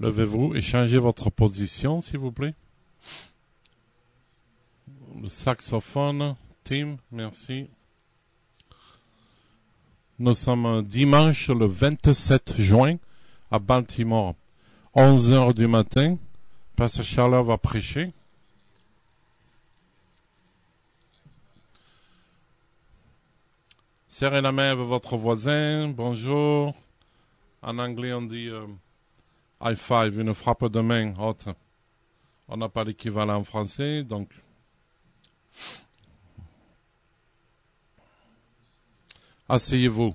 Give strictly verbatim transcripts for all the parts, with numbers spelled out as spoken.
Levez-vous et changez votre position, s'il vous plaît. Le saxophone, Tim, merci. Nous sommes dimanche le vingt-sept juin à Baltimore. onze heures du matin, Pasteur Charles va prêcher. Serrez la main avec votre voisin, bonjour. En anglais, on dit euh, high five, une frappe de main haute. On n'a pas l'équivalent en français, donc... Asseyez-vous.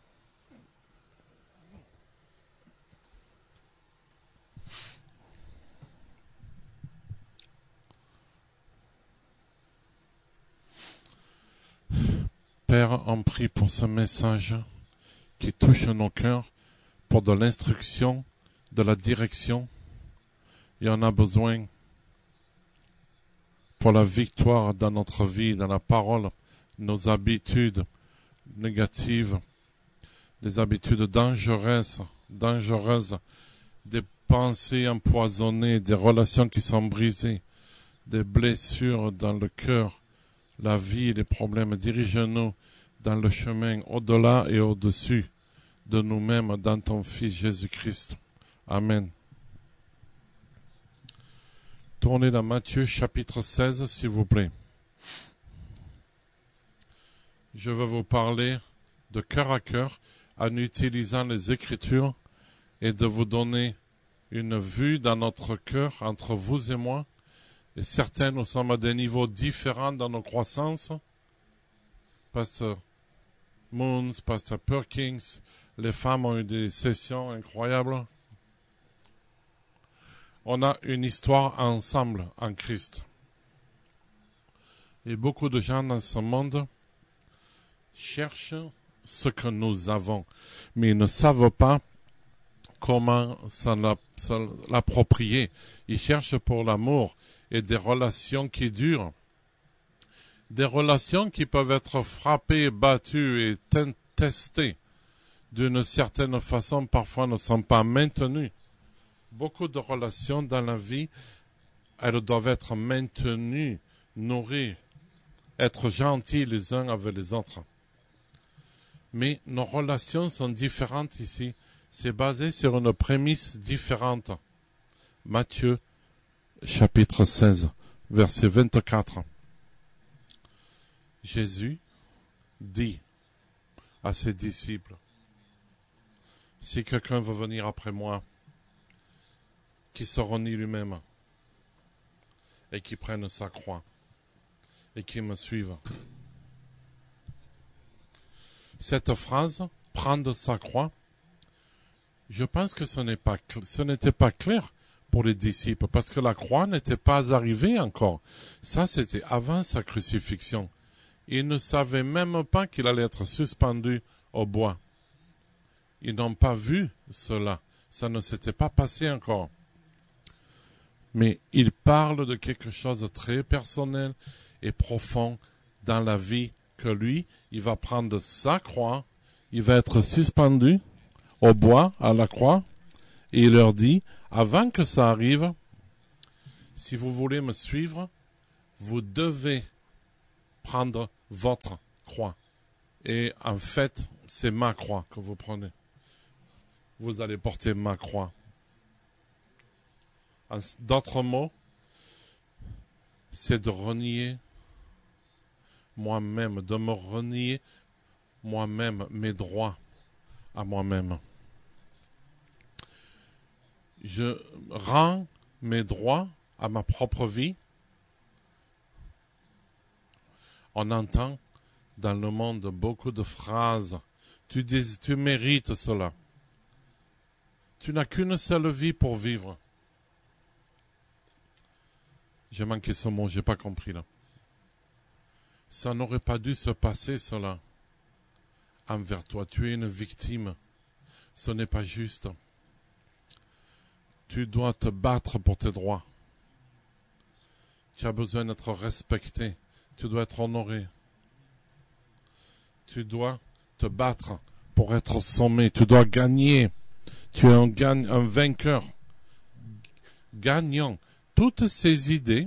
Père, on prie pour ce message qui touche nos cœurs, pour de l'instruction, de la direction. Et on a besoin pour la victoire dans notre vie, dans la parole, nos habitudes négatives, des habitudes dangereuses, dangereuses, des pensées empoisonnées, des relations qui sont brisées, des blessures dans le cœur, la vie, les problèmes. Dirige-nous dans le chemin au-delà et au-dessus de nous-mêmes dans ton Fils Jésus-Christ. Amen. Tournez dans Matthieu chapitre seize, s'il vous plaît. Je veux vous parler de cœur à cœur en utilisant les Écritures et de vous donner une vue dans notre cœur entre vous et moi. Et certains, nous sommes à des niveaux différents dans nos croissances. Pasteur Moons, Pasteur Perkins, les femmes ont eu des sessions incroyables. On a une histoire ensemble en Christ. Et beaucoup de gens dans ce monde cherchent ce que nous avons, mais ils ne savent pas comment s'en l'approprier. Ils cherchent pour l'amour et des relations qui durent. Des relations qui peuvent être frappées, battues et testées d'une certaine façon, parfois ne sont pas maintenues. Beaucoup de relations dans la vie, elles doivent être maintenues, nourries, être gentils les uns avec les autres. Mais nos relations sont différentes ici. C'est basé sur une prémisse différente. Matthieu, chapitre seize, verset vingt-quatre. Jésus dit à ses disciples, « Si quelqu'un veut venir après moi, qu'il se renie lui-même et qu'il prenne sa croix et qu'il me suive. » Cette phrase, « prendre sa croix », je pense que ce n'est pas, ce n'était pas clair pour les disciples, parce que la croix n'était pas arrivée encore. Ça, c'était avant sa crucifixion. Ils ne savaient même pas qu'il allait être suspendu au bois. Ils n'ont pas vu cela. Ça ne s'était pas passé encore. Mais il parle de quelque chose de très personnel et profond dans la vie que lui, il va prendre sa croix, il va être suspendu au bois, à la croix, et il leur dit, avant que ça arrive, si vous voulez me suivre, vous devez prendre votre croix. Et en fait, c'est ma croix que vous prenez. Vous allez porter ma croix. En d'autres mots, c'est de renier moi-même, de me renier moi-même, mes droits à moi-même. Je rends mes droits à ma propre vie. On entend dans le monde beaucoup de phrases. Tu dis, tu mérites cela. Tu n'as qu'une seule vie pour vivre. J'ai manqué ce mot, j'ai pas compris là. Ça n'aurait pas dû se passer cela envers toi. Tu es une victime. Ce n'est pas juste. Tu dois te battre pour tes droits. Tu as besoin d'être respecté. Tu dois être honoré. Tu dois te battre pour être sommé. Tu dois gagner. Tu es un, gagne, un vainqueur. gagnant. Toutes ces idées,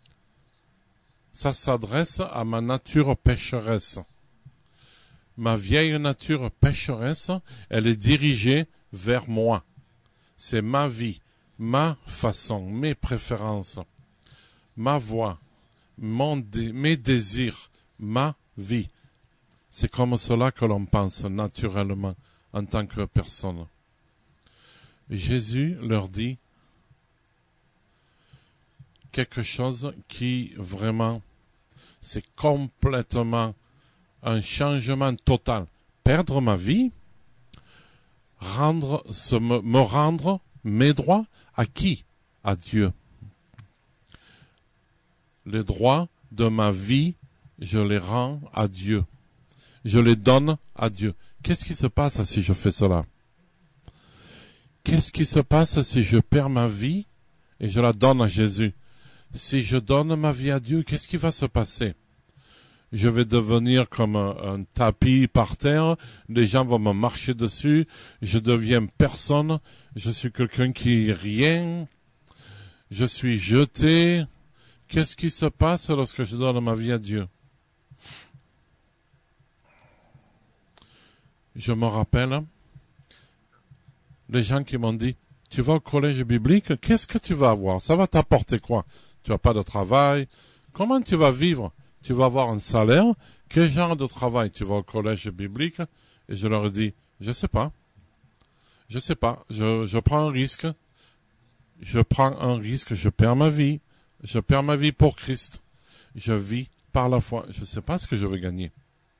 ça s'adresse à ma nature pécheresse. Ma vieille nature pécheresse, elle est dirigée vers moi. C'est ma vie, ma façon, mes préférences, ma voix, mon dé- mes désirs, ma vie. C'est comme cela que l'on pense naturellement en tant que personne. Jésus leur dit quelque chose qui vraiment, c'est complètement un changement total. Perdre ma vie, rendre, se me, me rendre mes droits à qui? À Dieu. Les droits de ma vie, je les rends à Dieu. Je les donne à Dieu. Qu'est-ce qui se passe si je fais cela? Qu'est-ce qui se passe si je perds ma vie et je la donne à Jésus? Si je donne ma vie à Dieu, qu'est-ce qui va se passer? Je vais devenir comme un, un tapis par terre, les gens vont me marcher dessus, je deviens personne, je suis quelqu'un qui est rien, je suis jeté. Qu'est-ce qui se passe lorsque je donne ma vie à Dieu? Je me rappelle, les gens qui m'ont dit, tu vas au collège biblique, qu'est-ce que tu vas avoir? Ça va t'apporter quoi? Tu n'as pas de travail, comment tu vas vivre? Tu vas avoir un salaire, quel genre de travail? Tu vas au collège biblique? Et je leur ai dit, je sais pas. Je sais pas, je, je prends un risque. Je prends un risque, je perds ma vie. Je perds ma vie pour Christ. Je vis par la foi. Je sais pas ce que je vais gagner.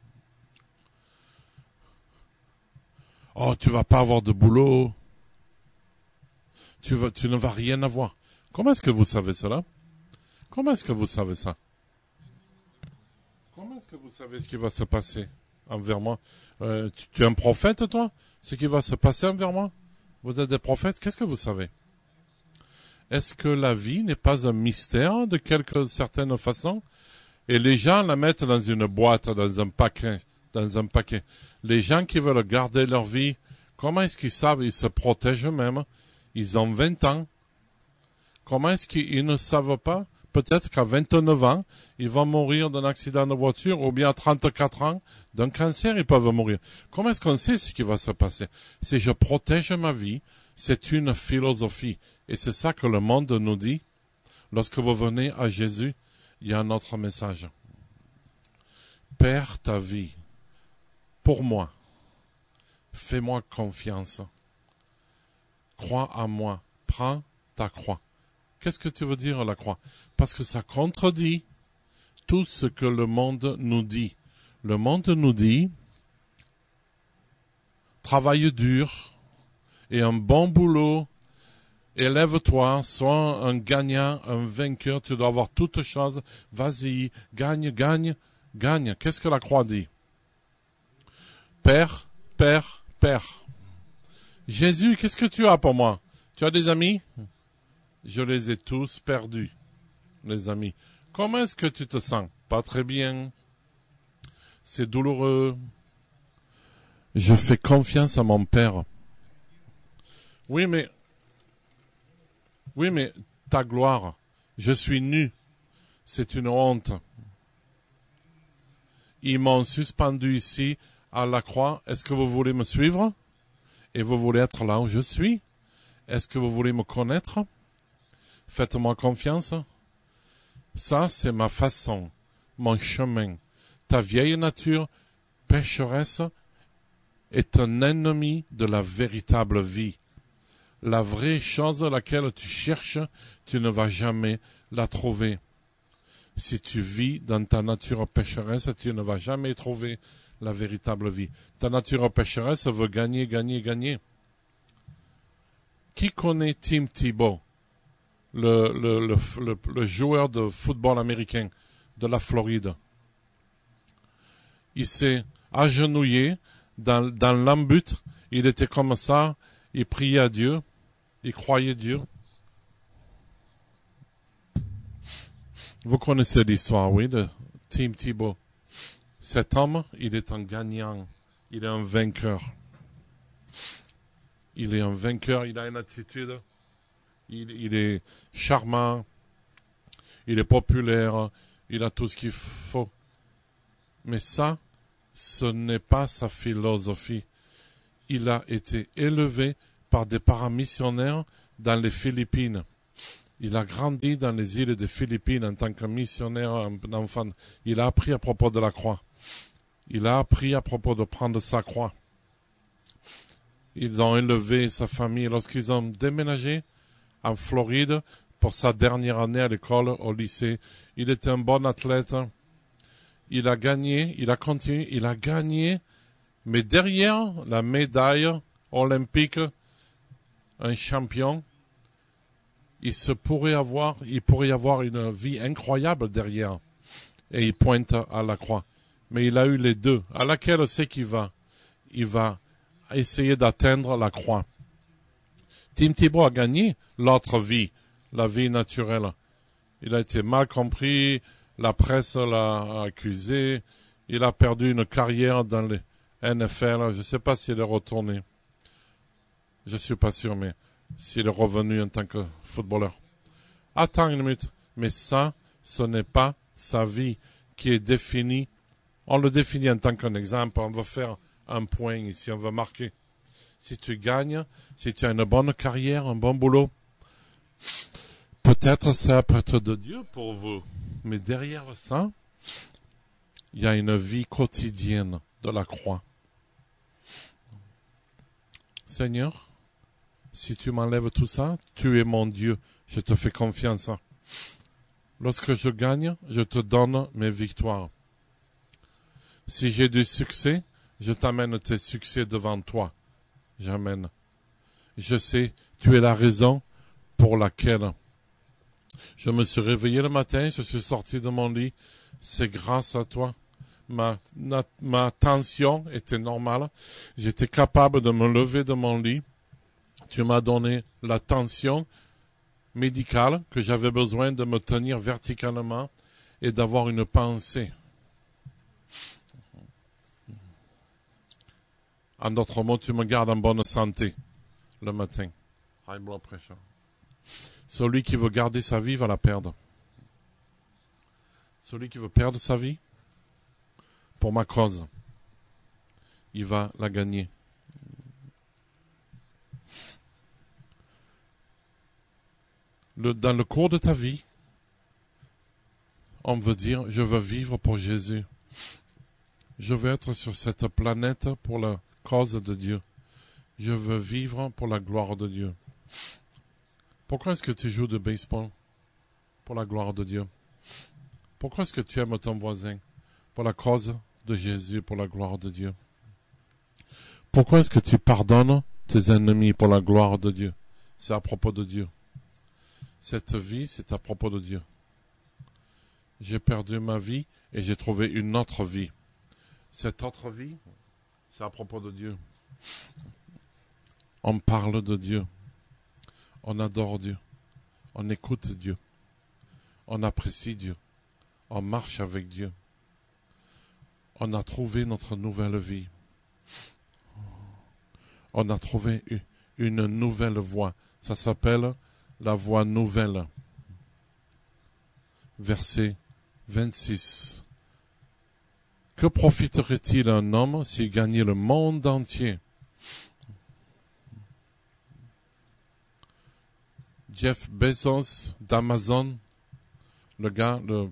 Oh, tu vas pas avoir de boulot. Tu, vas, tu ne vas rien avoir. Comment est-ce que vous savez cela? Comment est-ce que vous savez ça? Comment est-ce que vous savez ce qui va se passer envers moi? euh, tu, tu es un prophète, toi? Ce qui va se passer envers moi? Vous êtes des prophètes? Qu'est-ce que vous savez? Est-ce que la vie n'est pas un mystère de quelque certaine façon? Et les gens la mettent dans une boîte, dans un paquet, dans un paquet. Les gens qui veulent garder leur vie, comment est-ce qu'ils savent? Ils se protègent eux-mêmes. Ils ont vingt ans. Comment est-ce qu'ils ne savent pas? Peut-être qu'à vingt-neuf ans, ils vont mourir d'un accident de voiture, ou bien à trente-quatre ans, d'un cancer, ils peuvent mourir. Comment est-ce qu'on sait ce qui va se passer? Si je protège ma vie, c'est une philosophie. Et c'est ça que le monde nous dit. Lorsque vous venez à Jésus, il y a un autre message. Perds ta vie pour moi. Fais-moi confiance. Crois en moi. Prends ta croix. Qu'est-ce que tu veux dire la croix? Parce que ça contredit tout ce que le monde nous dit. Le monde nous dit, travaille dur et un bon boulot, élève-toi, sois un gagnant, un vainqueur, tu dois avoir toutes choses, vas-y, gagne, gagne, gagne. Qu'est-ce que la croix dit? Père, Père, Père. Jésus, qu'est-ce que tu as pour moi? Tu as des amis? Je les ai tous perdus, les amis. Comment est-ce que tu te sens? Pas très bien. C'est douloureux. Je fais confiance à mon Père. Oui, mais, oui, mais ta gloire, je suis nu. C'est une honte. Ils m'ont suspendu ici à la croix. Est-ce que vous voulez me suivre? Et vous voulez être là où je suis? Est-ce que vous voulez me connaître? Faites-moi confiance. Ça, c'est ma façon, mon chemin. Ta vieille nature pécheresse est un ennemi de la véritable vie. La vraie chose à laquelle tu cherches, tu ne vas jamais la trouver. Si tu vis dans ta nature pécheresse, tu ne vas jamais trouver la véritable vie. Ta nature pécheresse veut gagner, gagner, gagner. Qui connaît Tim Tebow? Le, le, le, le, le joueur de football américain de la Floride. Il s'est agenouillé dans, dans l'embut. Il était comme ça. Il priait à Dieu. Il croyait Dieu. Vous connaissez l'histoire, oui, de Tim Tebow. Cet homme, il est un gagnant. Il est un vainqueur. Il est un vainqueur. Il a une attitude il, il est charmant, il est populaire, il a tout ce qu'il faut. Mais ça, ce n'est pas sa philosophie. Il a été élevé par des parents missionnaires dans les Philippines. Il a grandi dans les îles des Philippines en tant que missionnaire, un enfant. Il a appris à propos de la croix. Il a appris à propos de prendre sa croix. Ils ont élevé sa famille lorsqu'ils ont déménagé en Floride pour sa dernière année à l'école, au lycée. Il était un bon athlète. Il a gagné, il a continué, il a gagné. Mais derrière la médaille olympique, un champion, il se pourrait avoir, il pourrait y avoir une vie incroyable derrière. Et il pointe à la croix. Mais il a eu les deux. À laquelle c'est qu'il va? Il va essayer d'atteindre la croix. Tim Tebow a gagné l'autre vie, la vie naturelle. Il a été mal compris, la presse l'a accusé, il a perdu une carrière dans les N F L, je ne sais pas s'il est retourné. Je suis pas sûr, mais s'il est revenu en tant que footballeur. Attends une minute, mais ça, ce n'est pas sa vie qui est définie. On le définit en tant qu'un exemple, on va faire un point ici, on va marquer. Si tu gagnes, si tu as une bonne carrière, un bon boulot, peut-être ça peut être de Dieu pour vous. Mais derrière ça, il y a une vie quotidienne de la croix. Seigneur, si tu m'enlèves tout ça, tu es mon Dieu. Je te fais confiance. Lorsque je gagne, je te donne mes victoires. Si j'ai du succès, je t'amène tes succès devant toi. J'amène. Je sais, tu es la raison pour laquelle je me suis réveillé le matin, je suis sorti de mon lit. C'est grâce à toi. Ma, ma, ma tension était normale. J'étais capable de me lever de mon lit. Tu m'as donné la tension médicale que j'avais besoin de me tenir verticalement et d'avoir une pensée. En d'autres mots, tu me gardes en bonne santé le matin. High blood pressure. Celui qui veut garder sa vie va la perdre. Celui qui veut perdre sa vie, pour ma cause, il va la gagner. Le, dans le cours de ta vie, on veut dire, je veux vivre pour Jésus. Je veux être sur cette planète pour la cause de Dieu. Je veux vivre pour la gloire de Dieu. Pourquoi est-ce que tu joues de baseball? Pour la gloire de Dieu. Pourquoi est-ce que tu aimes ton voisin? Pour la cause de Jésus, pour la gloire de Dieu. Pourquoi est-ce que tu pardonnes tes ennemis pour la gloire de Dieu? C'est à propos de Dieu. Cette vie, c'est à propos de Dieu. J'ai perdu ma vie et j'ai trouvé une autre vie. Cette autre vie, c'est à propos de Dieu. On parle de Dieu. On adore Dieu. On écoute Dieu. On apprécie Dieu. On marche avec Dieu. On a trouvé notre nouvelle vie. On a trouvé une nouvelle voie. Ça s'appelle la voie nouvelle. Verset vingt-six. Que profiterait-il un homme s'il gagnait le monde entier? Jeff Bezos d'Amazon, le gars, le,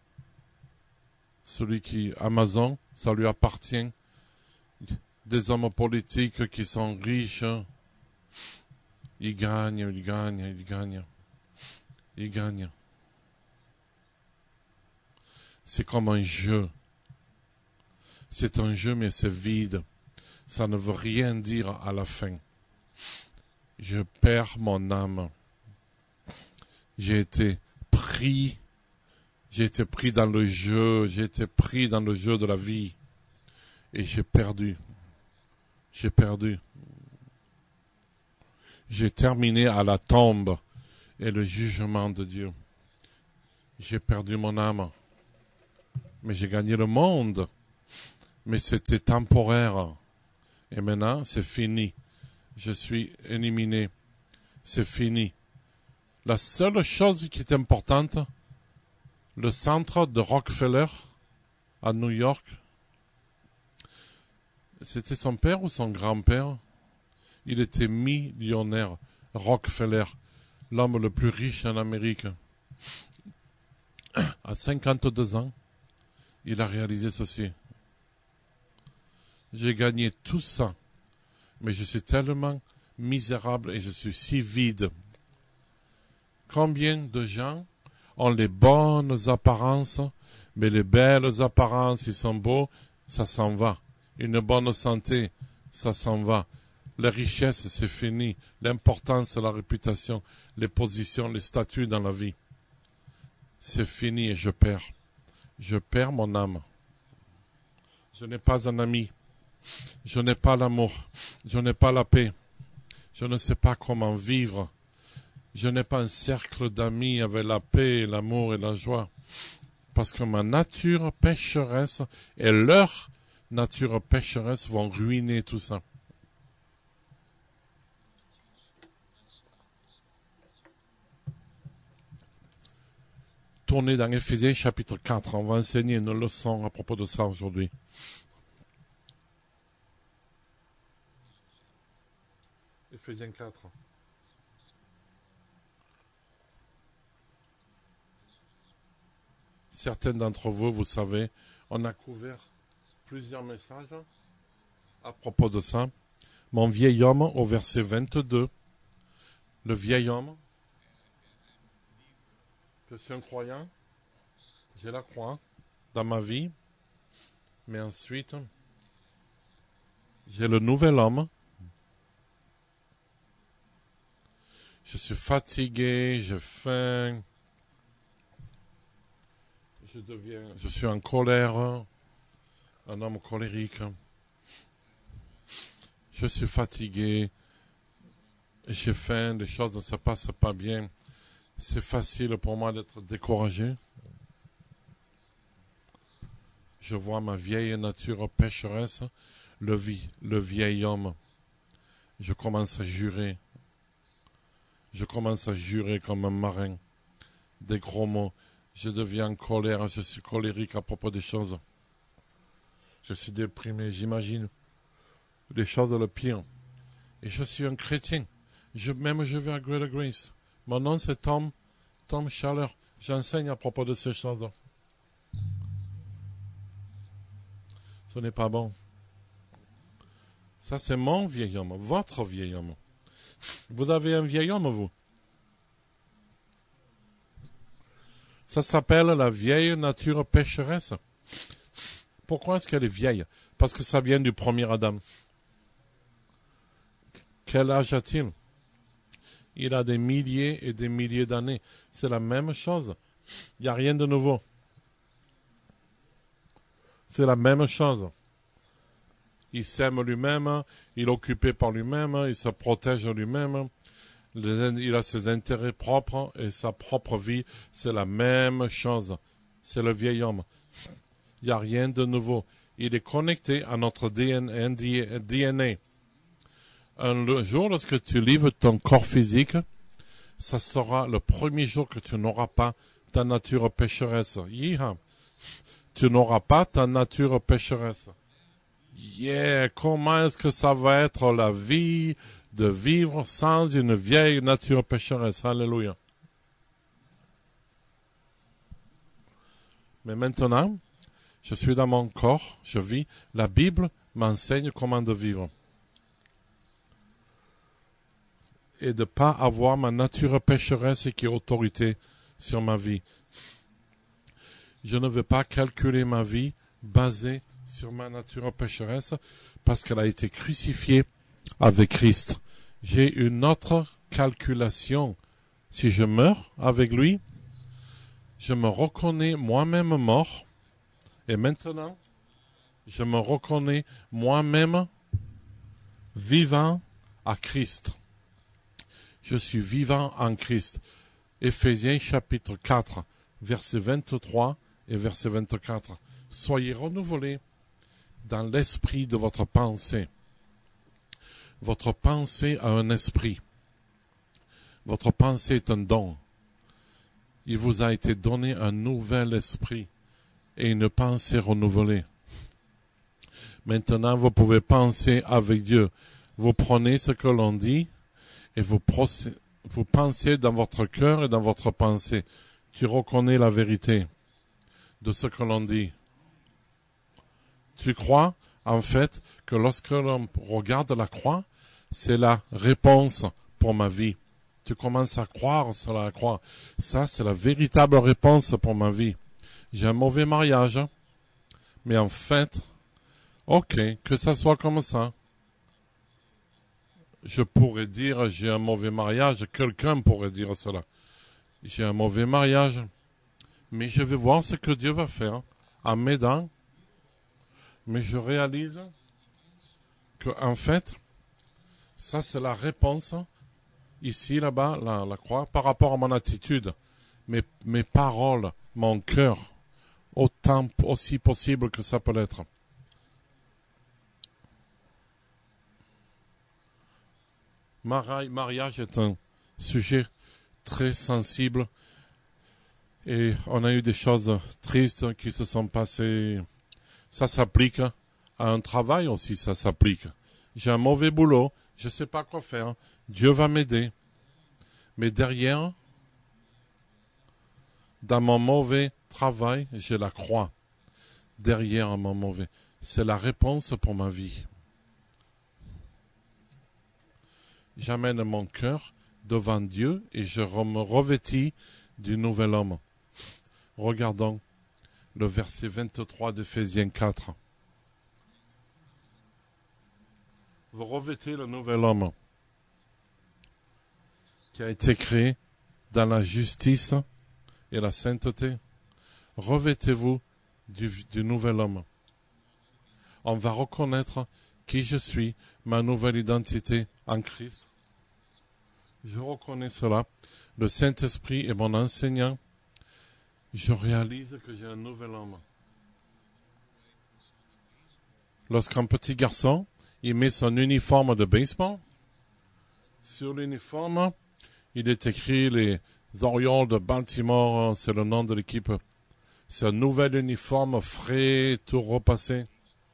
celui qui, Amazon, ça lui appartient. Des hommes politiques qui sont riches, ils gagnent, ils gagnent, ils gagnent, ils gagnent. C'est comme un jeu. C'est un jeu, mais c'est vide. Ça ne veut rien dire à la fin. Je perds mon âme. J'ai été pris, j'ai été pris dans le jeu, j'ai été pris dans le jeu de la vie. Et j'ai perdu. J'ai perdu. J'ai terminé à la tombe et le jugement de Dieu. J'ai perdu mon âme. Mais j'ai gagné le monde. Mais c'était temporaire. Et maintenant, c'est fini. Je suis éliminé. C'est fini. La seule chose qui est importante, le centre de Rockefeller à New York, c'était son père ou son grand-père? Il était millionnaire. Rockefeller, l'homme le plus riche en Amérique. À cinquante-deux ans, il a réalisé ceci. J'ai gagné tout ça, mais je suis tellement misérable et je suis si vide. Combien de gens ont les bonnes apparences, mais les belles apparences, ils sont beaux, ça s'en va. Une bonne santé, ça s'en va. La richesse, c'est fini. L'importance, la réputation, les positions, les statuts dans la vie. C'est fini et je perds. Je perds mon âme. Je n'ai pas un ami. Je n'ai pas l'amour. Je n'ai pas la paix. Je ne sais pas comment vivre. Je n'ai pas un cercle d'amis avec la paix, l'amour et la joie. Parce que ma nature pécheresse et leur nature pécheresse vont ruiner tout ça. Tournez dans Éphésiens chapitre quatre. On va enseigner une leçon à propos de ça aujourd'hui. Éphésiens quatre. Certains d'entre vous, vous savez, on a couvert plusieurs messages à propos de ça. Mon vieil homme, au verset vingt-deux, le vieil homme, je suis un croyant, j'ai la croix dans ma vie, mais ensuite, j'ai le nouvel homme. Je suis fatigué, j'ai faim, je deviens, je suis en colère, un homme colérique. Je suis fatigué, j'ai faim, les choses ne se passent pas bien. C'est facile pour moi d'être découragé. Je vois ma vieille nature pécheresse, le, vie, le vieil homme. Je commence à jurer. Je commence à jurer comme un marin. Des gros mots. Je deviens en colère, je suis colérique à propos des choses. Je suis déprimé, j'imagine les choses le pire. Et je suis un chrétien. Je, même je vais à Greater Grace. Mon nom c'est Tom, Tom Schaller. J'enseigne à propos de ces choses. Ce n'est pas bon. Ça c'est mon vieil homme, votre vieil homme. Vous avez un vieil homme, vous. Ça s'appelle la vieille nature pécheresse. Pourquoi est-ce qu'elle est vieille? Parce que ça vient du premier Adam. Quel âge a-t-il? Il a des milliers et des milliers d'années. C'est la même chose. Il n'y a rien de nouveau. C'est la même chose. Il s'aime lui-même, il est occupé par lui-même, il se protège lui-même, il a ses intérêts propres et sa propre vie. C'est la même chose. C'est le vieil homme. Il n'y a rien de nouveau. Il est connecté à notre D N A. Un jour, lorsque tu livres ton corps physique, ça sera le premier jour que tu n'auras pas ta nature pécheresse. Yeeha. Tu n'auras pas ta nature pécheresse. Yeah, comment est-ce que ça va être la vie de vivre sans une vieille nature pécheresse? Alléluia. Mais maintenant, je suis dans mon corps, je vis. La Bible m'enseigne comment de vivre. Et de ne pas avoir ma nature pécheresse qui est autorité sur ma vie. Je ne veux pas calculer ma vie basée sur ma nature pécheresse parce qu'elle a été crucifiée avec Christ. J'ai une autre calculation. Si je meurs avec lui, je me reconnais moi-même mort. Et maintenant, je me reconnais moi-même vivant à Christ. Je suis vivant en Christ. Éphésiens chapitre quatre, versets vingt-trois et verset vingt-quatre. Soyez renouvelés dans l'esprit de votre pensée. Votre pensée a un esprit. Votre pensée est un don. il vous a été donné un nouvel esprit et une pensée renouvelée. Maintenant, vous pouvez penser avec Dieu. Vous prenez ce que l'on dit et vous, procé- vous pensez dans votre cœur et dans votre pensée. Tu reconnais la vérité de ce que l'on dit. Tu crois, en fait, que lorsque l'on regarde la croix, c'est la réponse pour ma vie. Tu commences à croire sur la croix. Ça, c'est la véritable réponse pour ma vie. J'ai un mauvais mariage, mais en fait, ok, que ça soit comme ça. Je pourrais dire j'ai un mauvais mariage, quelqu'un pourrait dire cela. J'ai un mauvais mariage, mais je vais voir ce que Dieu va faire en m'aidant. Mais je réalise que, en fait, ça c'est la réponse, ici, là-bas, la, la croix, par rapport à mon attitude, mes, mes paroles, mon cœur, autant aussi possible que ça peut l'être. Mari- mariage est un sujet très sensible et on a eu des choses tristes qui se sont passées. Ça s'applique à un travail aussi, ça s'applique. J'ai un mauvais boulot, je ne sais pas quoi faire. Dieu va m'aider. Mais derrière, dans mon mauvais travail, j'ai la croix. Derrière mon mauvais. C'est la réponse pour ma vie. J'amène mon cœur devant Dieu et je me revêtis du nouvel homme. Regardons le verset vingt-trois d'Éphésiens quatre. Vous revêtez le nouvel homme qui a été créé dans la justice et la sainteté. Revêtez-vous du, du nouvel homme. On va reconnaître qui je suis, ma nouvelle identité en Christ. Je reconnais cela. Le Saint-Esprit est mon enseignant. Je réalise que j'ai un nouvel homme. Lorsqu'un petit garçon, il met son uniforme de baseball, sur l'uniforme, il est écrit les Orioles de Baltimore, c'est le nom de l'équipe. C'est un nouvel uniforme frais, tout repassé.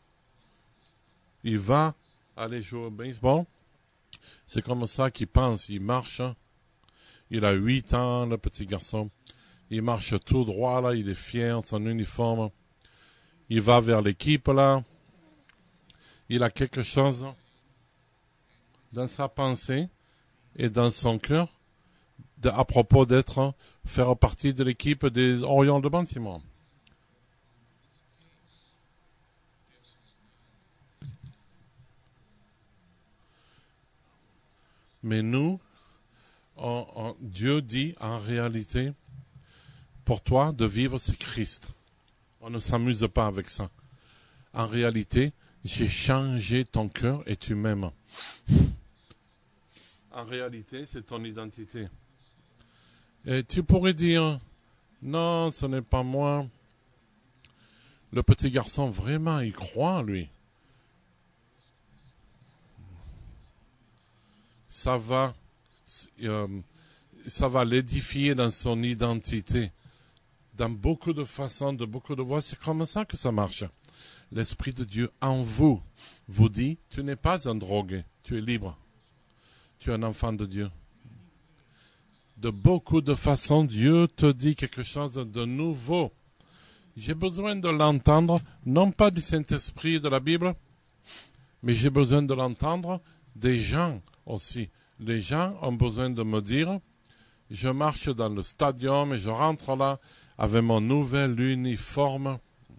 Il va aller jouer au baseball. C'est comme ça qu'il pense, il marche. Il a huit ans, le petit garçon. Il marche tout droit, là, il est fier de son uniforme. Il va vers l'équipe, là. Il a quelque chose dans sa pensée et dans son cœur de, à propos d'être, faire partie de l'équipe des Orioles de Baltimore. Mais nous, on, on, Dieu dit en réalité, pour toi, de vivre, c'est Christ. On ne s'amuse pas avec ça. En réalité, j'ai changé ton cœur et tu m'aimes. En réalité, c'est ton identité. Et tu pourrais dire, non, ce n'est pas moi. Le petit garçon, vraiment, il croit, lui. Ça va, euh, ça va l'édifier dans son identité. Dans beaucoup de façons, de beaucoup de voies, c'est comme ça que ça marche. L'Esprit de Dieu en vous vous dit, tu n'es pas un drogué, tu es libre. Tu es un enfant de Dieu. De beaucoup de façons, Dieu te dit quelque chose de nouveau. J'ai besoin de l'entendre, non pas du Saint-Esprit et de la Bible, mais j'ai besoin de l'entendre des gens aussi. Les gens ont besoin de me dire, je marche dans le stadium et je rentre là avec mon nouvel uniforme.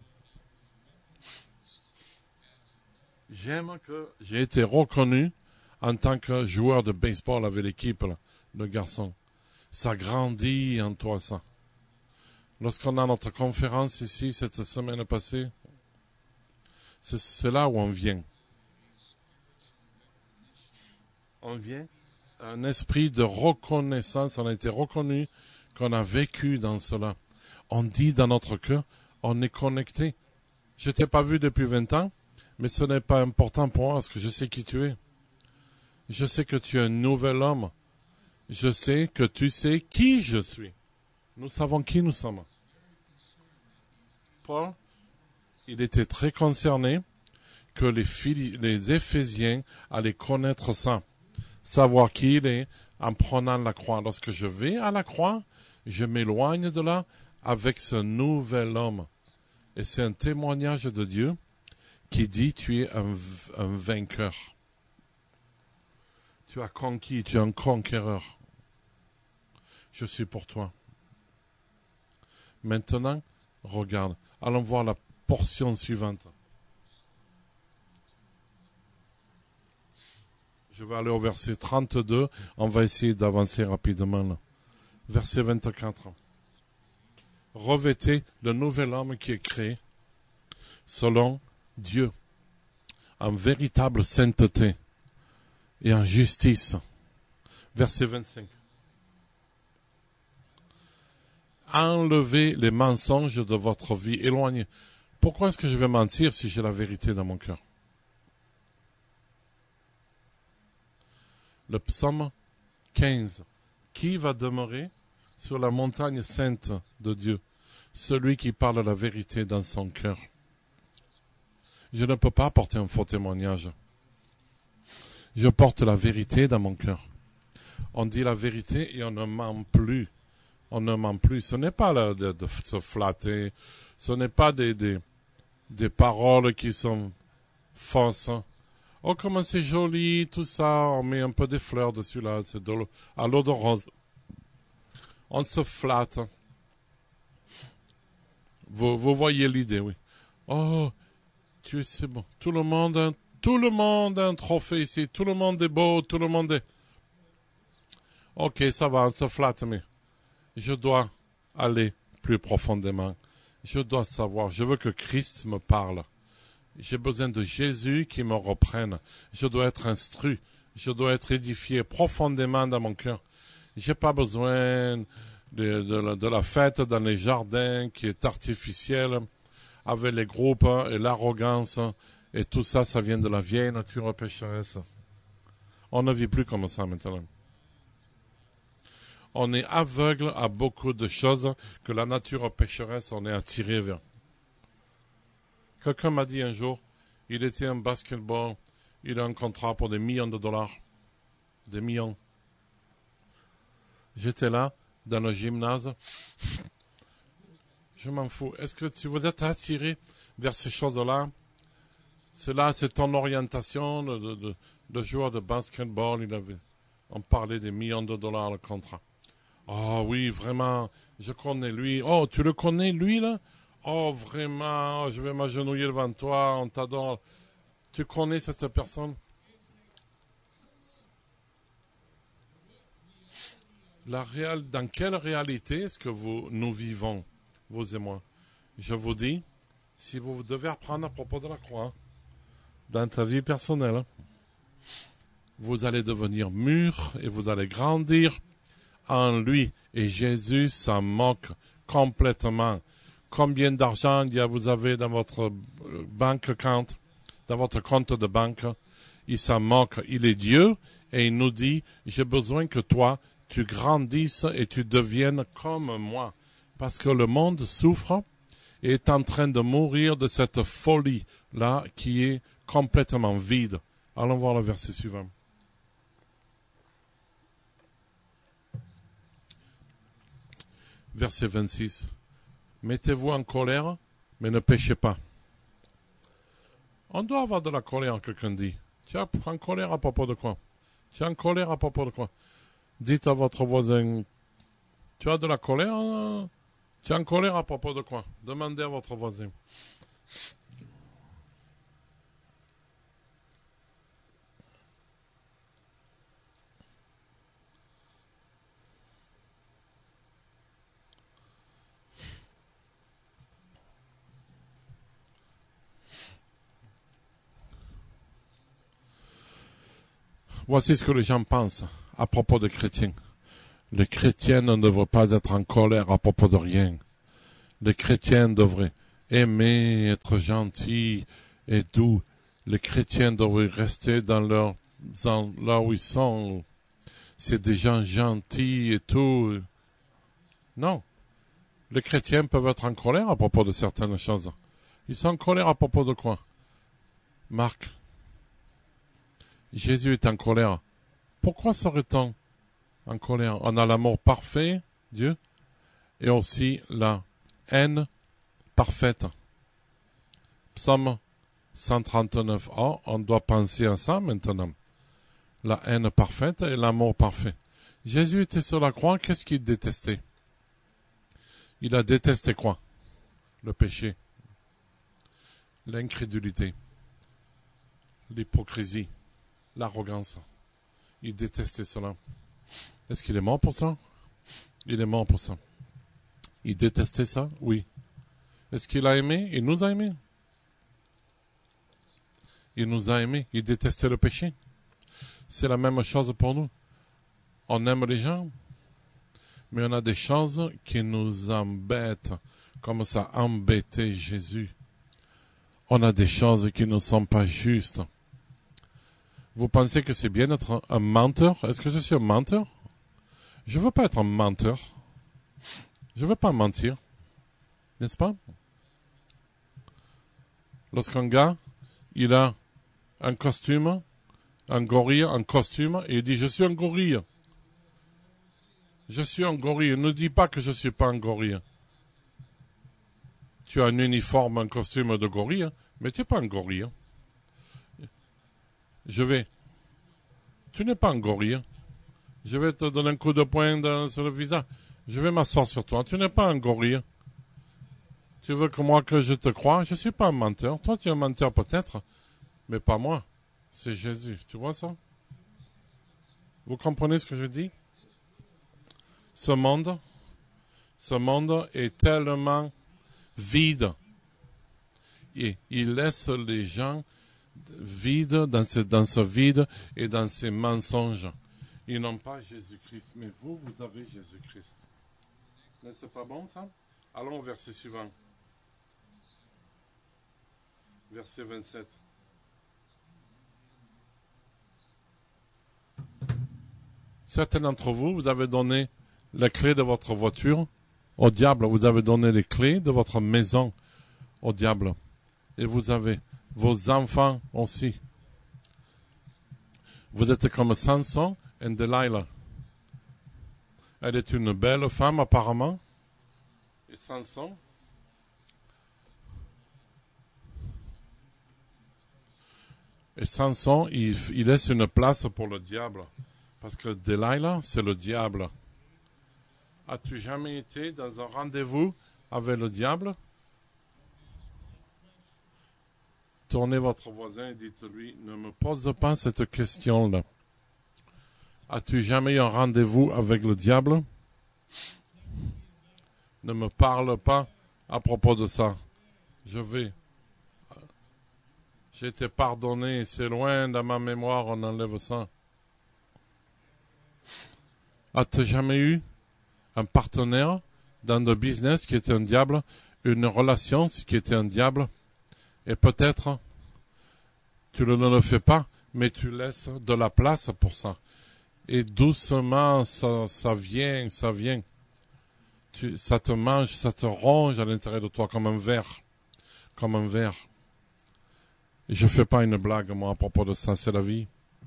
J'aime que j'ai été reconnu en tant que joueur de baseball avec l'équipe, là, le garçon. Ça grandit en toi, ça. Lorsqu'on a notre conférence ici, cette semaine passée, c'est, c'est là où on vient. On vient à un esprit de reconnaissance. On a été reconnu qu'on a vécu dans cela. On dit dans notre cœur, on est connecté. Je t'ai pas vu depuis vingt ans, mais ce n'est pas important pour moi parce que je sais qui tu es. Je sais que tu es un nouvel homme. Je sais que tu sais qui je suis. Nous savons qui nous sommes. Paul, il était très concerné que les, Phili- les Éphésiens allaient connaître ça, savoir qui il est en prenant la croix. Lorsque je vais à la croix, je m'éloigne de là avec ce nouvel homme. Et c'est un témoignage de Dieu qui dit tu es un, un vainqueur. Tu as conquis, tu es un conquéreur. Je suis pour toi. Maintenant, regarde, allons voir la portion suivante. Je vais aller au verset trente-deux. On va essayer d'avancer rapidement là. Verset vingt-quatre. Revêtez le nouvel homme qui est créé selon Dieu, en véritable sainteté et en justice. Verset vingt-cinq. Enlevez les mensonges de votre vie, éloignez. Pourquoi est-ce que je vais mentir si j'ai la vérité dans mon cœur? Le psaume quinze. Qui va demeurer sur la montagne sainte de Dieu? Celui qui parle la vérité dans son cœur. Je ne peux pas apporter un faux témoignage. Je porte la vérité dans mon cœur. On dit la vérité et on ne ment plus. On ne ment plus. Ce n'est pas de, de, de se flatter. Ce n'est pas des, des, des paroles qui sont fausses. Oh, comment c'est joli, tout ça. On met un peu de fleurs dessus là. C'est de l'eau, à l'eau de rose. On se flatte. Vous, vous voyez l'idée, oui. Oh, tu es c'est bon. Tout le monde, a, tout le monde a un trophée ici. Tout le monde est beau. Tout le monde est. Ok, ça va, on se flatte, mais je dois aller plus profondément. Je dois savoir. Je veux que Christ me parle. J'ai besoin de Jésus qui me reprenne. Je dois être instruit. Je dois être édifié profondément dans mon cœur. J'ai pas besoin de, de, la, de la fête dans les jardins qui est artificielle avec les groupes et l'arrogance et tout ça, ça vient de la vieille nature pécheresse. On ne vit plus comme ça maintenant. On est aveugle à beaucoup de choses que la nature pécheresse, on est attiré vers. Quelqu'un m'a dit un jour, il était un basketball, il a un contrat pour des millions de dollars. Des millions. J'étais là, dans le gymnase. Je m'en fous. Est-ce que tu vous êtes attiré vers ces choses-là? Cela, c'est ton orientation de, de, de, de joueur de basketball. Il avait, on parlait des millions de dollars le contrat. Oh oui, vraiment, je connais lui. Oh, tu le connais, lui, là? Oh, vraiment, je vais m'agenouiller devant toi, on t'adore. Tu connais cette personne? La réal... Dans quelle réalité est-ce que vous, nous vivons, vous et moi? Je vous dis, si vous devez apprendre à propos de la croix, dans ta vie personnelle, vous allez devenir mûr et vous allez grandir en lui. Et Jésus s'en moque complètement. Combien d'argent il y a, vous avez dans votre banque compte, dans votre compte de banque? Il s'en moque. Il est Dieu et il nous dit, j'ai besoin que toi, tu grandisses et tu deviennes comme moi. Parce que le monde souffre et est en train de mourir de cette folie-là qui est complètement vide. Allons voir le verset suivant. Verset vingt-six. Mettez-vous en colère, mais ne péchez pas. On doit avoir de la colère, quelqu'un dit. Tu es en colère à propos de quoi? Tu es en colère à propos de quoi? Dites à votre voisin, tu as de la colère? Hein? Tu es en colère à propos de quoi? Demandez à votre voisin. Voici ce que les gens pensent à propos des chrétiens. Les chrétiens ne devraient pas être en colère à propos de rien. Les chrétiens devraient aimer, être gentils et doux. Les chrétiens devraient rester dans leur, dans, là où ils sont. C'est des gens gentils et tout. Non. Les chrétiens peuvent être en colère à propos de certaines choses. Ils sont en colère à propos de quoi? Marc. Jésus est en colère. Pourquoi serait-on en colère? On a l'amour parfait, Dieu, et aussi la haine parfaite. Psaume cent trente-neuf. Oh, on doit penser à ça maintenant. La haine parfaite et l'amour parfait. Jésus était sur la croix, qu'est-ce qu'il détestait? Il a détesté quoi? Le péché, l'incrédulité, l'hypocrisie, l'arrogance. Il détestait cela. Est-ce qu'il est mort pour ça? Il est mort pour ça. Il détestait ça? Oui. Est-ce qu'il a aimé? Il nous a aimés. Il nous a aimés. Il détestait le péché. C'est la même chose pour nous. On aime les gens, mais on a des choses qui nous embêtent, comme ça embêtait Jésus. On a des choses qui ne sont pas justes. Vous pensez que c'est bien d'être un menteur? Est-ce que je suis un menteur? Je ne veux pas être un menteur. Je ne veux pas mentir. N'est-ce pas? Lorsqu'un gars, il a un costume, un gorille, un costume, et il dit « Je suis un gorille. Je suis un gorille. Ne dis pas que je ne suis pas un gorille. Tu as un uniforme, un costume de gorille, mais tu n'es pas un gorille. Je vais. Tu n'es pas un gorille. Je vais te donner un coup de poing dans, sur le visage. Je vais m'asseoir sur toi. Tu n'es pas un gorille. Tu veux que moi, que je te croie? Je ne suis pas un menteur. Toi, tu es un menteur peut-être, mais pas moi. C'est Jésus. Tu vois ça? Vous comprenez ce que je dis? Ce monde, ce monde est tellement vide. Et il laisse les gens vides dans ce, dans ce vide et dans ces mensonges. Ils n'ont pas Jésus-Christ, mais vous, vous avez Jésus-Christ. N'est-ce pas bon ça? Allons au verset suivant. Verset vingt-sept. Certains d'entre vous, vous avez donné la clé de votre voiture au diable. Vous avez donné les clés de votre maison au diable. Et vous avez vos enfants aussi. Vous êtes comme Samson et Delilah. Elle est une belle femme apparemment. Et Samson, et Samson, il, il laisse une place pour le diable. Parce que Delilah, c'est le diable. As-tu jamais été dans un rendez-vous avec le diable? Tournez votre voisin et dites-lui, ne me pose pas cette question-là. As-tu jamais eu un rendez-vous avec le diable? Ne me parle pas à propos de ça. Je vais. J'ai été pardonné, c'est loin dans ma mémoire, on enlève ça. As-tu jamais eu un partenaire dans le business qui était un diable, une relation qui était un diable, et peut-être tu ne le fais pas, mais tu laisses de la place pour ça. Et doucement, ça, ça vient, ça vient. Tu, ça te mange, ça te ronge à l'intérieur de toi comme un ver. Comme un ver. Et je ne fais pas une blague, moi, à propos de ça, c'est la vie.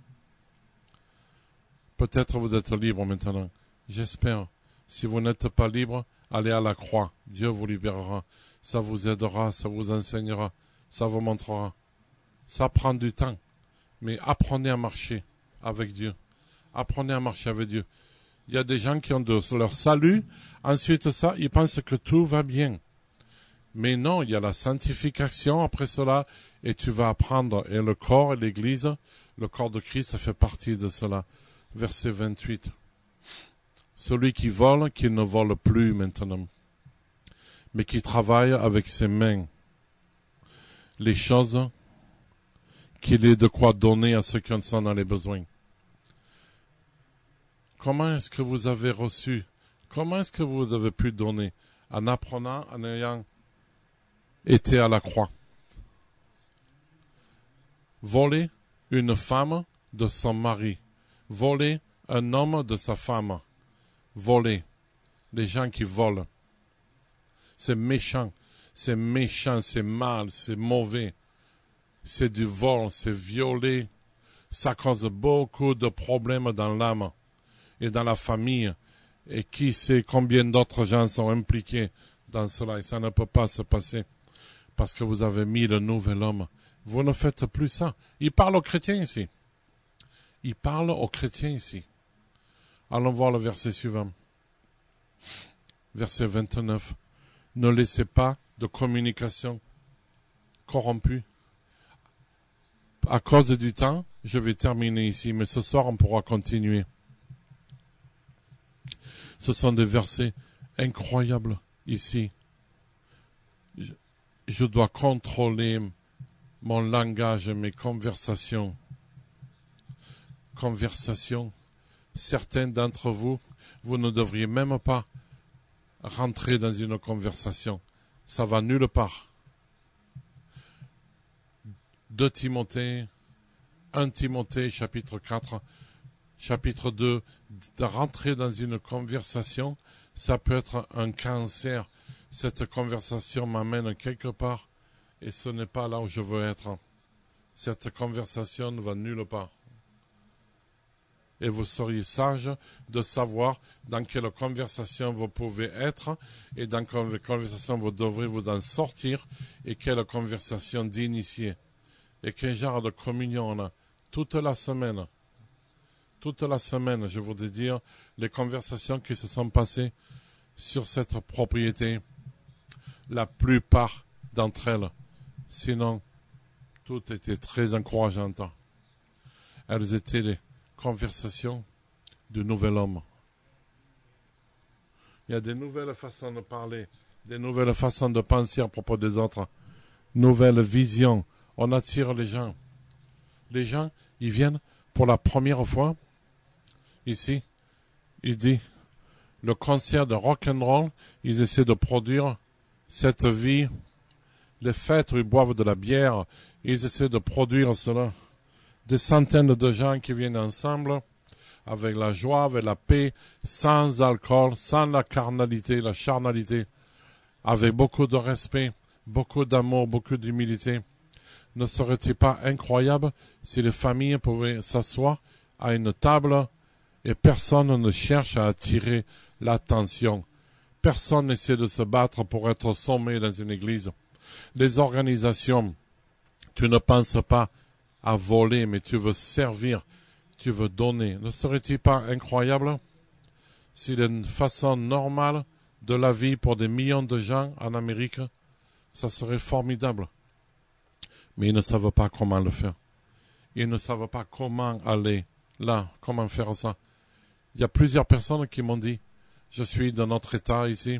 Peut-être vous êtes libre maintenant. J'espère. Si vous n'êtes pas libre, allez à la croix. Dieu vous libérera. Ça vous aidera, ça vous enseignera, ça vous montrera. Ça prend du temps. Mais apprenez à marcher avec Dieu. Apprenez à marcher avec Dieu. Il y a des gens qui ont de leur salut. Ensuite, ça, ils pensent que tout va bien. Mais non, il y a la sanctification après cela. Et tu vas apprendre. Et le corps et l'église, le corps de Christ, ça fait partie de cela. Verset vingt-huit. Celui qui vole, qu'il ne vole plus maintenant, mais qui travaille avec ses mains les choses qu'il ait de quoi donner à ceux qui en sont dans les besoins. Comment est-ce que vous avez reçu? Comment est-ce que vous avez pu donner? En apprenant, en ayant été à la croix. Voler une femme de son mari. Voler un homme de sa femme. Voler. Les gens qui volent. C'est méchant. C'est méchant, c'est mal, c'est mauvais. C'est du vol, c'est violé. Ça cause beaucoup de problèmes dans l'âme et dans la famille. Et qui sait combien d'autres gens sont impliqués dans cela. Et ça ne peut pas se passer parce que vous avez mis le nouvel homme. Vous ne faites plus ça. Il parle aux chrétiens ici. Il parle aux chrétiens ici. Allons voir le verset suivant. Verset vingt-neuf. Ne laissez pas de communication corrompue. À cause du temps, je vais terminer ici, mais ce soir on pourra continuer. Ce sont des versets incroyables ici. Je, je dois contrôler mon langage, mes conversations. Conversations. Certains d'entre vous, vous ne devriez même pas rentrer dans une conversation. Ça va nulle part. deux Timothée, un Timothée, chapitre quatre, chapitre deux, de rentrer dans une conversation, ça peut être un cancer. Cette conversation m'amène quelque part et ce n'est pas là où je veux être. Cette conversation ne va nulle part. Et vous seriez sage de savoir dans quelle conversation vous pouvez être et dans quelle conversation vous devrez vous en sortir et quelle conversation d'initier. Et quel genre de communion on a toute la semaine. Toute la semaine, je voudrais dire, les conversations qui se sont passées sur cette propriété, la plupart d'entre elles, sinon, toutes étaient très encourageantes. Elles étaient les conversations du nouvel homme. Il y a des nouvelles façons de parler, des nouvelles façons de penser à propos des autres, nouvelles visions. On attire les gens. Les gens, ils viennent pour la première fois. Ici, il dit, le concert de rock'n'roll, ils essaient de produire cette vie. Les fêtes où ils boivent de la bière, ils essaient de produire cela. Des centaines de gens qui viennent ensemble, avec la joie, avec la paix, sans alcool, sans la carnalité, la charnalité, avec beaucoup de respect, beaucoup d'amour, beaucoup d'humilité. Ne serait-il pas incroyable si les familles pouvaient s'asseoir à une table et personne ne cherche à attirer l'attention. Personne n'essaie de se battre pour être sommé dans une église. Les organisations, tu ne penses pas à voler, mais tu veux servir, tu veux donner. Ne serait-il pas incroyable s'il y a une façon normale de la vie pour des millions de gens en Amérique? Ça serait formidable. Mais ils ne savent pas comment le faire. Ils ne savent pas comment aller là, comment faire ça. Il y a plusieurs personnes qui m'ont dit, je suis dans notre état ici.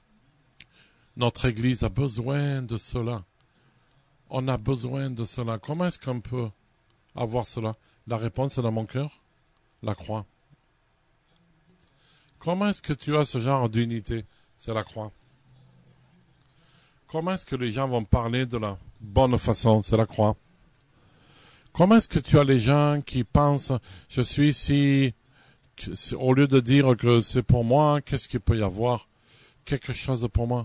Notre église a besoin de cela. On a besoin de cela. Comment est-ce qu'on peut avoir cela? La réponse est dans mon cœur, la croix. Comment est-ce que tu as ce genre d'unité? C'est la croix. Comment est-ce que les gens vont parler de la bonne façon? C'est la croix. Comment est-ce que tu as les gens qui pensent, je suis ici, au lieu de dire que c'est pour moi, qu'est-ce qu'il peut y avoir? Quelque chose pour moi.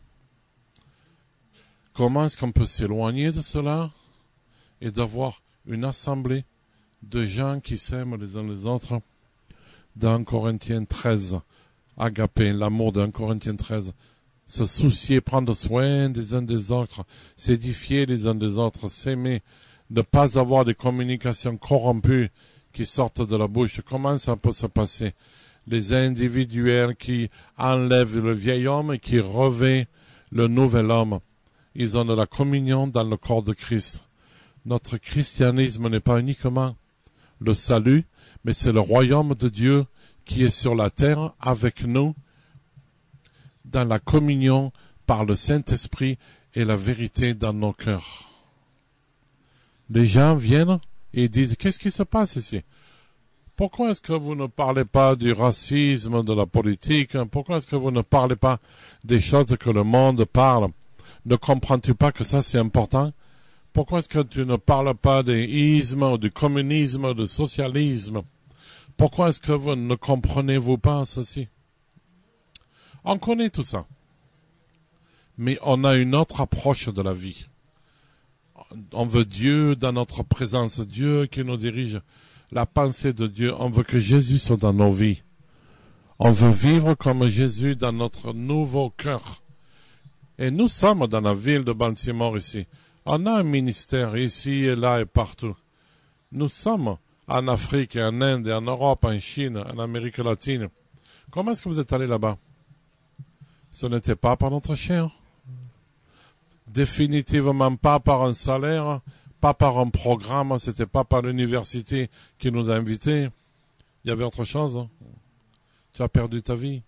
Comment est-ce qu'on peut s'éloigner de cela et d'avoir une assemblée de gens qui s'aiment les uns les autres? Dans Corinthiens treize, agapé, l'amour d'un Corinthiens treize. Se soucier, prendre soin des uns des autres, s'édifier les uns des autres, s'aimer, ne pas avoir des communications corrompues qui sortent de la bouche. Comment ça peut se passer? Les individuels qui enlèvent le vieil homme et qui revêtent le nouvel homme. Ils ont de la communion dans le corps de Christ. Notre christianisme n'est pas uniquement le salut, mais c'est le royaume de Dieu qui est sur la terre avec nous, dans la communion par le Saint-Esprit et la vérité dans nos cœurs. Les gens viennent et disent, qu'est-ce qui se passe ici? Pourquoi est-ce que vous ne parlez pas du racisme, de la politique? Pourquoi est-ce que vous ne parlez pas des choses que le monde parle? Ne comprends-tu pas que ça c'est important? Pourquoi est-ce que tu ne parles pas des ismes, du communisme, du socialisme? Pourquoi est-ce que vous ne comprenez-vous pas ceci? On connaît tout ça. Mais on a une autre approche de la vie. On veut Dieu dans notre présence, Dieu qui nous dirige, la pensée de Dieu. On veut que Jésus soit dans nos vies. On veut vivre comme Jésus dans notre nouveau cœur. Et nous sommes dans la ville de Baltimore ici. On a un ministère ici et là et partout. Nous sommes en Afrique, en Inde, en Europe, en Chine, en Amérique latine. Comment est-ce que vous êtes allé là-bas? Ce n'était pas par notre chair. Définitivement pas par un salaire, pas par un programme, c'était pas par l'université qui nous a invités. Il y avait autre chose. Tu as perdu ta vie.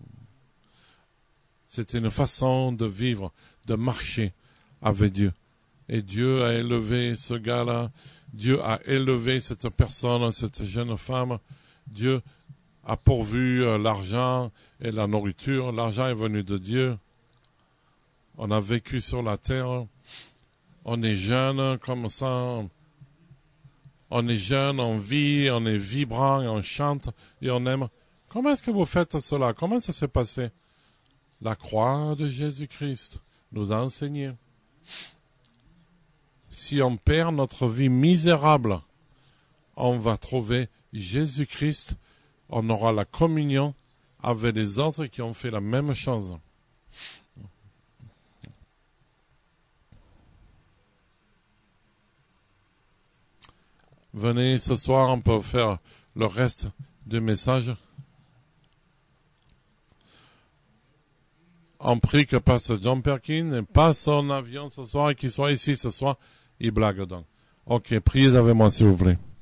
C'était une façon de vivre, de marcher avec Dieu. Et Dieu a élevé ce gars-là. Dieu a élevé cette personne, cette jeune femme. Dieu a pourvu l'argent et la nourriture. L'argent est venu de Dieu. On a vécu sur la terre. On est jeune comme ça. On est jeune, on vit, on est vibrant, et on chante et on aime. Comment est-ce que vous faites cela? Comment ça s'est passé? La croix de Jésus-Christ nous a enseigné. Si on perd notre vie misérable, on va trouver Jésus-Christ. On aura la communion avec les autres qui ont fait la même chose. Venez ce soir, on peut faire le reste du message. On prie que Pasteur John Perkins passe son avion ce soir et qu'il soit ici ce soir. Il blague donc. Ok, priez avec moi s'il vous plaît.